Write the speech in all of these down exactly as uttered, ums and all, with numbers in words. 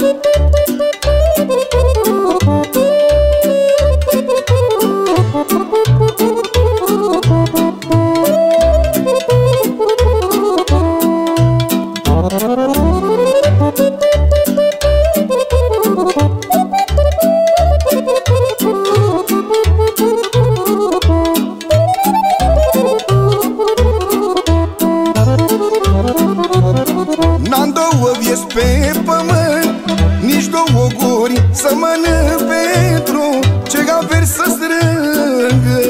Pe pământ, nici două guri să mănânc pentru ce averi să strângă.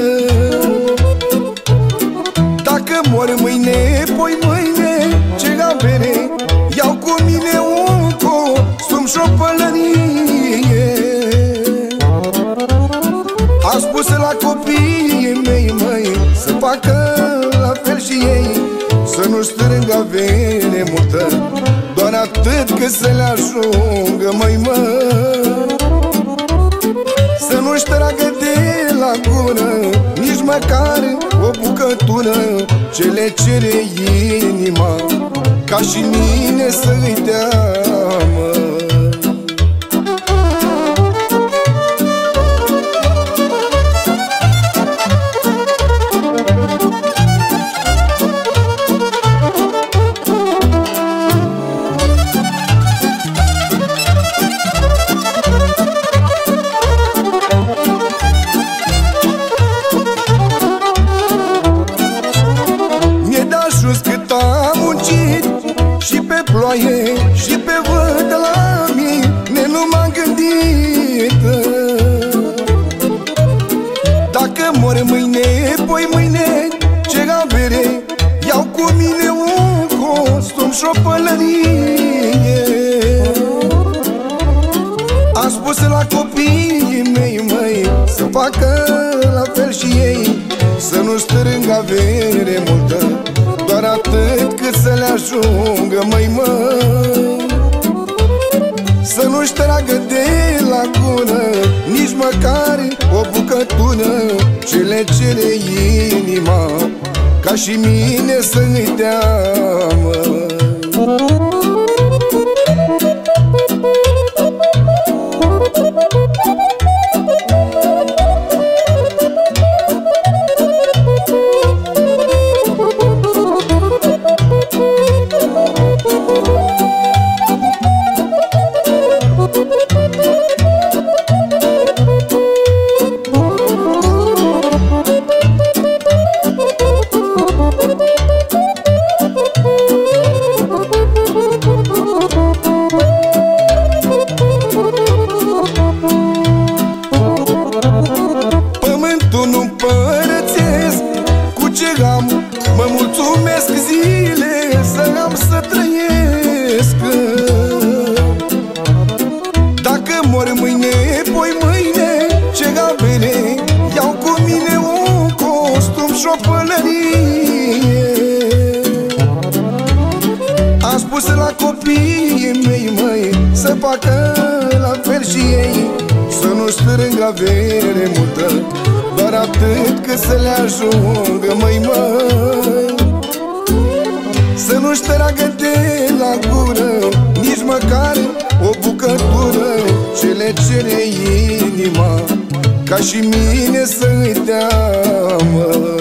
Dacă mor mâine, poi mâine, ce avere iau cu mine un costum și o pălărie. Am spus la copiii mei, măi, să facă la fel și ei, să nu strângă avere multă, doar atât cât să le ajungă, măi, mă. Să nu-și tragă de la gură nici măcar o bucătură ce le cere inima, ca și mine să-i dea, mă. Și pe vânt la mine nu m-am gândit. Dacă mor mâine, poi mâine, ce avere iau cu mine un costum și o pălărie. Am spus la copiii mei, măi, să facă la fel și ei, să nu strâng avere multă, doar atât cât să le ajungă, măi, mă. Să nu-și tragă de la gură nici măcar o bucătură ce le cere inima, ca și mine să-i dea, mă. Mă mulțumesc zile să am să trăiesc. Dacă mor mâine, poi mâine, ce avere iau cu mine un costum și o pălărie. Am spus la copiii mei, măi, să facă la fel și ei, să nu strâng avere multă, doar atât cât să le ajungă, măi, măi. Să nu-și tragă de la gură nici măcar o bucătură ce le cere inima, ca și mine să-i dea, măi.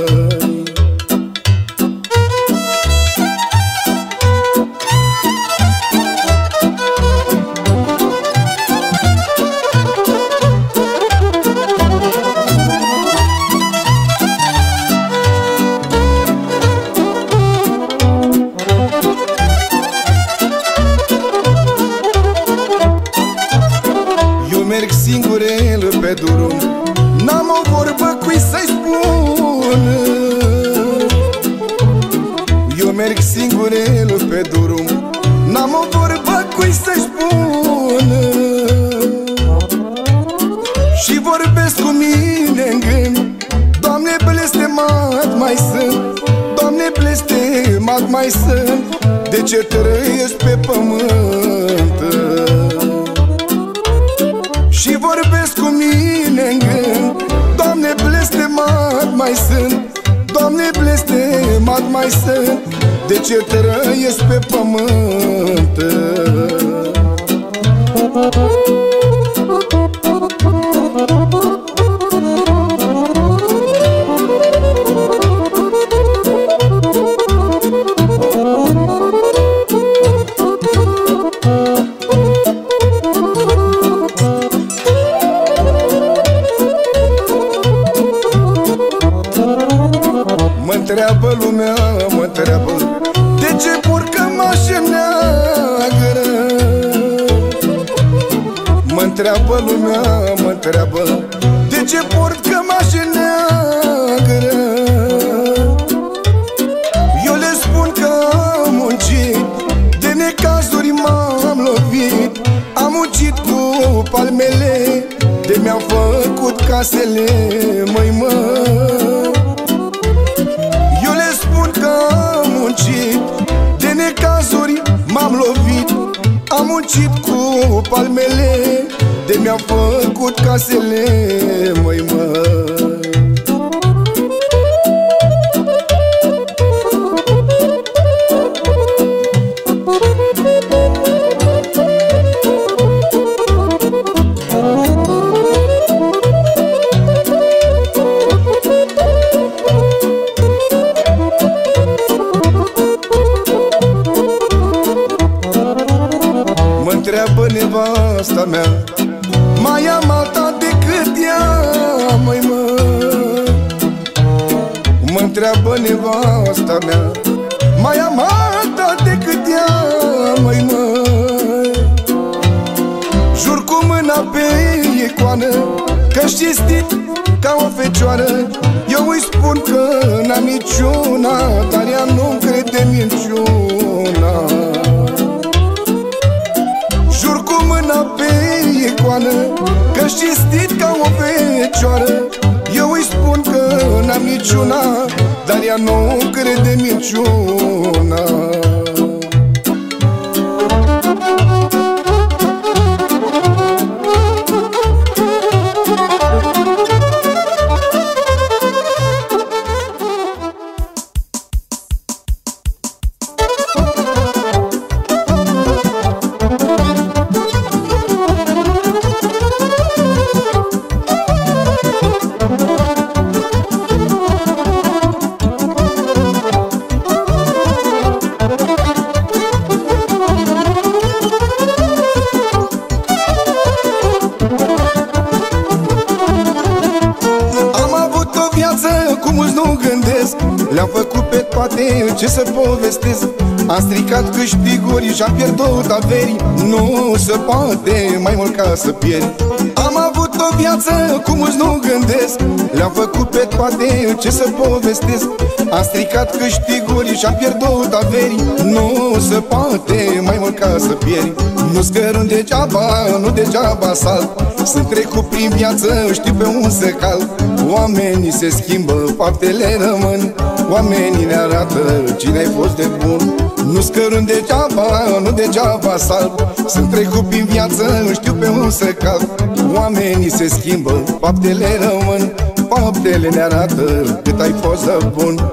Merg singurel pe drum, n-am o vorbă cui să-i spun. Eu merg singurel pe drum, n-am o vorbă cui să-i spun. Și vorbesc cu mine în gând, Doamne, blestemat mai sunt, Doamne, blestemat mai sunt, de ce trăiesc pe pământ. Și vorbesc cu mine în gând, Doamne, blestemat mai sunt, Doamne, blestemat mai sunt, de ce trăiesc pe pământ. întreabă lumea, mă întreabă de ce port cămașă neagră. Eu le spun că am muncit, de necazuri m-am lovit. Am muncit cu palmele, de mi-am făcut casele, măi mă. Eu le spun că am muncit, de necazuri m-am lovit. Am muncit cu palmele, de mi-am făcut casele, măi mă. Mă-ntreabă nevasta mea, mai am alta decât ea, măi mă. Mă-ntreabă nevasta mea, mai am alta decât ea, măi mă. Jur cu mâna pe icoană că-și cinstit ca o fecioară. Eu îi spun că n-am niciuna, dar ea nu-mi crede minciuna. Jur cu mâna pe icoană că-și cinstit ca o fecioară. Eu îi spun că n-am niciuna, dar ea nu crede minciuna. Cum mulți nu gândesc, le-am făcut pe toate, ce să povestesc. Am stricat câștiguri și-am pierdut averi, nu se poate mai mult ca să pierd. Am avut o viață, cum mulți nu gândesc, le-am făcut pe toate, ce să povestesc. Am stricat câștiguri și-am pierdut averi, nu se poate mai mult ca să pierd. Nu scărând degeaba, nu degeaba salt, sunt trecut prin viață, știu pe un să cal. Oamenii se schimbă, faptele rămân, oamenii ne arată cine ai fost de bun. Nu scărând degeaba, nu degeaba salb, sunt trecut prin viață, știu pe un să cal. Oamenii se schimbă, faptele rămân, faptele ne arată cât ai fost de bun.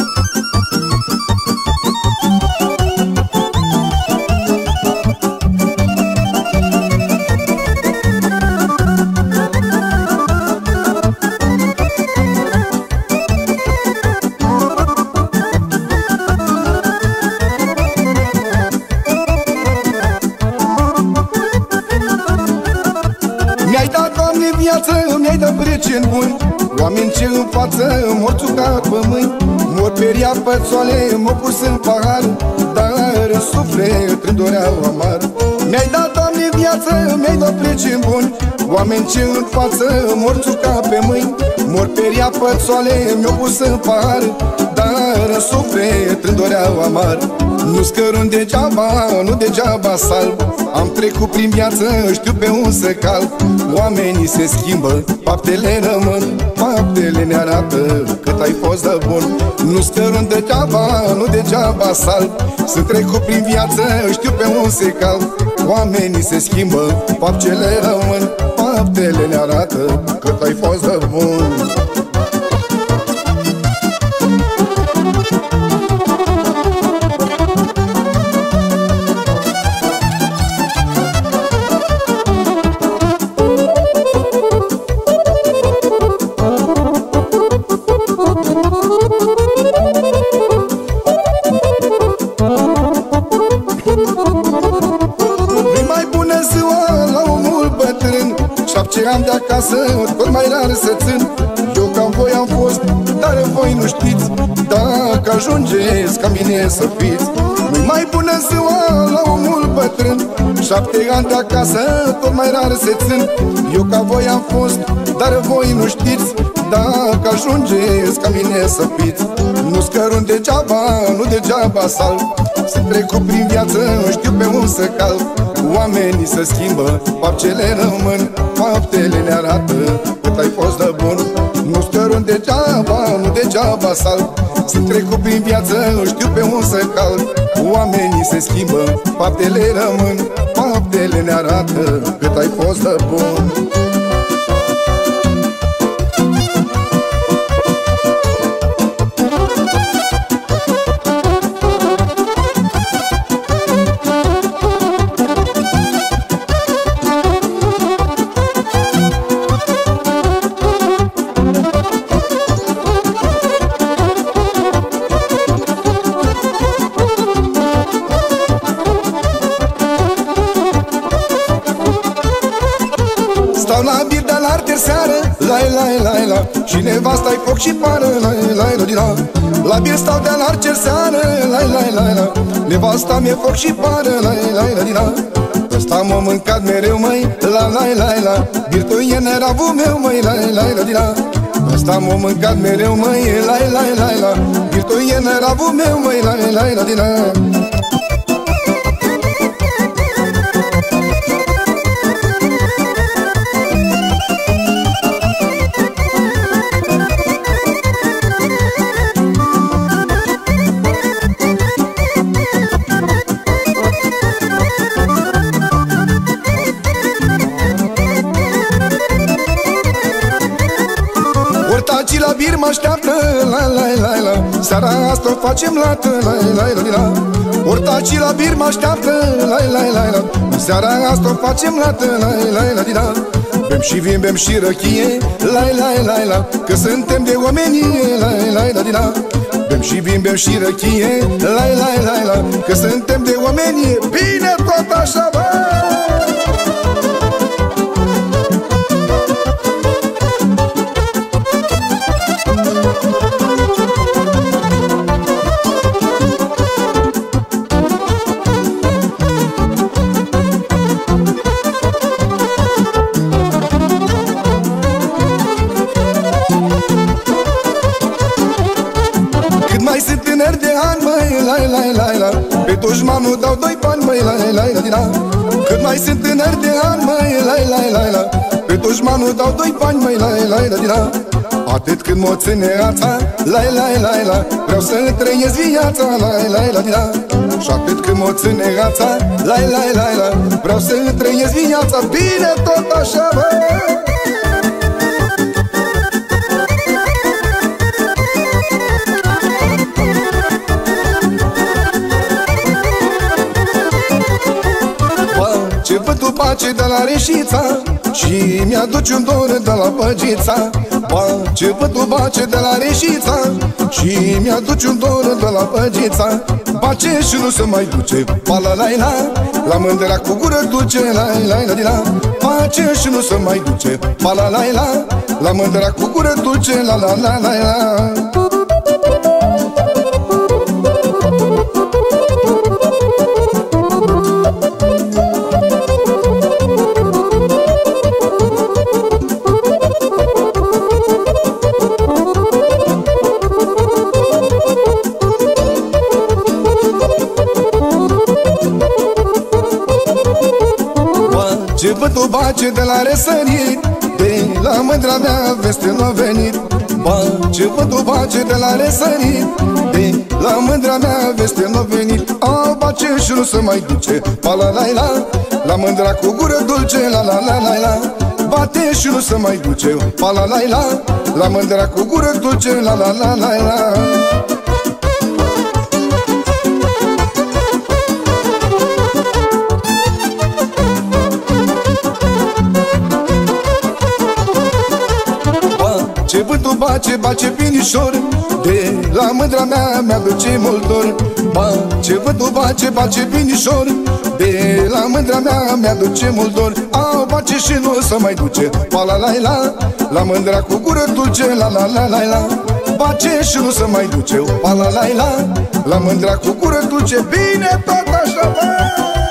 Mi-ai dat, Doamne, viață, mi-ai dat prieteni buni, oameni ce în față mor țucat pe mâini. Mor pe rea pățoale, m-au pus în pahar, dar în suflet îmi doreau amar. Mi-ai dat, Doamne, viață, mi-ai dat prieteni buni, oameni ce în față mor țucat pe mâini. Mor pe rea pățoale, mi-au pus în pahar, dar în suflet îmi doreau amar. Nu scărând degeaba, nu degeaba salb, am trecut prin viață, știu pe un să cal. Oamenii se schimbă, faptele rămân, faptele ne arată cât ai fost de bun. Nu scărând degeaba, nu degeaba salb, sunt trecut prin viață, știu pe un să cal. Oamenii se schimbă, faptele rămân, faptele ne arată cât ai fost de bun. Ce am de acasă, tot mai rar să țin. Eu ca voi am fost, dar voi nu știți. Dacă ajungeți ca mine să fiți, nu-i mai bună ziua la omul bătrân. Șapte ani de acasă, tot mai rar se țin. Eu ca voi am fost, dar voi nu știți. Dacă ajungeți ca mine să fiți, nu-s cărun degeaba, nu degeaba sal. Se trecut prin viață, nu știu pe unde să cal. Oamenii se schimbă, faptele rămân. Faptele ne arată cât ai fost de bun. Nu-s cărun degeaba, nu degeaba sal. Se trecut prin viață, nu știu pe unde să cal. Oamenii se schimbă, faptele rămân. Faptele ne arată cât ai fost de bun. Stau la bir de la arter seară, lai, lai, lai, la. Și nevasta-i foc și pară, lai, lai, la, la. La bir stau de la arter seară, lai, lai, lai, la. Nevasta mi-e foc și pară, lai, lai, la, la. Ăsta m-a mâncat mereu, măi, la, lai, lai, la. Birtoie neravul meu, măi, lai, lai, la, la. Ăsta m-a mâncat mereu, măi, lai, lai, lai, la. Birtoie neravul meu, măi, lai, lai, la, la. Ortacii la bir mă așteaptă, la la la la. Seara asta o facem lată, la la la la. Ortacii la bir mă așteaptă, la la la la. Seara asta o facem lată, la la la la. Bem și vin, bem și răchie, la la la la. Că suntem de omenie, la la la la. Bem și vin, bem și răchie, la la la la. Că suntem de omenie, bine tot așa, bă! Mai sunt tânăr de ani, măi, la la la la. Pe dușmanul dau doi bani, măi, la la la la. Cât mai sunt tânăr de ani, măi, la la la la. Pe dușmanul dau doi bani, măi, la la la la. Atât când mă ține ața, la la la la. Vreau să trăiesc viața, la la la la. Și atât când mă ține ața, la la la la. Vreau să trăiesc viața, bine tot așa, bă! Ce văd pace de la Reșița și mi-aduce un dor de la Băgița. Ba, ce văd pace de la Reșița și mi-aduce un dor de la Băgița. Pace și nu se mai duce, pa la la la. La mândrea cu gură duce, la la la la. Pace și nu se mai duce, pa la la la. La mândrea cu gură duce, la la la la la. Ce văd o bace de la răsărit, de la mândra mea veste n-a venit. Ba, ce văd o bace de la răsărit, de la mândra mea veste n-a venit. A, bace și nu se mai duce, pa la la la. La mândra cu gură dulce, la la la la la. Bate și nu se mai duce, pa la la la. La mândra cu gură dulce, la la la la la. Ce vântul bace, bace binișor, de la mândra mea mi-aduce mult dor. Ba, ce vântul bace, bace binișor, de la mândra mea mi-aduce mult dor. A, bace și nu se mai duce, pa la la la. La mândra cu gură dulce, la la la la la. Bace și nu se mai duce, pa la la la. La mândra cu gură dulce, bine tot așa, bă!